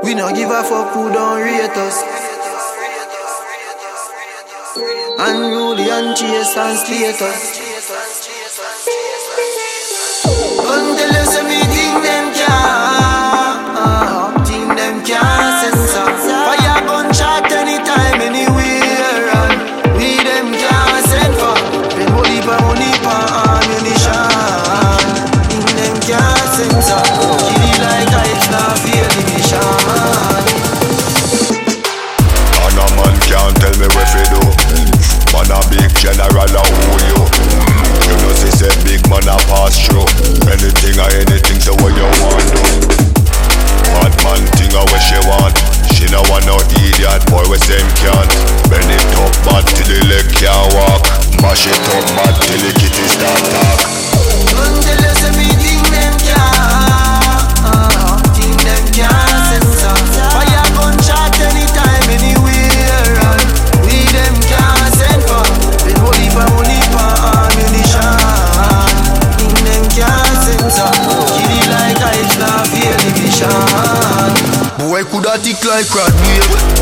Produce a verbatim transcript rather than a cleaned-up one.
We no give a fuck who don't rate us. Unruly and chase and status. Until you see me think them can't, think them can't censor. Fire gun shot anytime, anywhere, and we them can't send for. Then money pa money pa ammunition. Think them can't censor. Kill it like it's not fear division. And a man can't tell me what to do. Man a big general a who you. You know say say big man a pass through. Anything or anything, so what you want do. Bad man thing a what she want. She no want no idiot boy we same can't. Bend it up mad till the leg can't walk. Mash it up mad till the kitty start talk. Until you see me think them can't, think them can't censor. Fire gun shot anytime, anywhere, and we them can't send for. Then holy pa holy pa ammunition. Think them can't censor. Kill it like it's not fear division. Boy coulda tick like crab wave.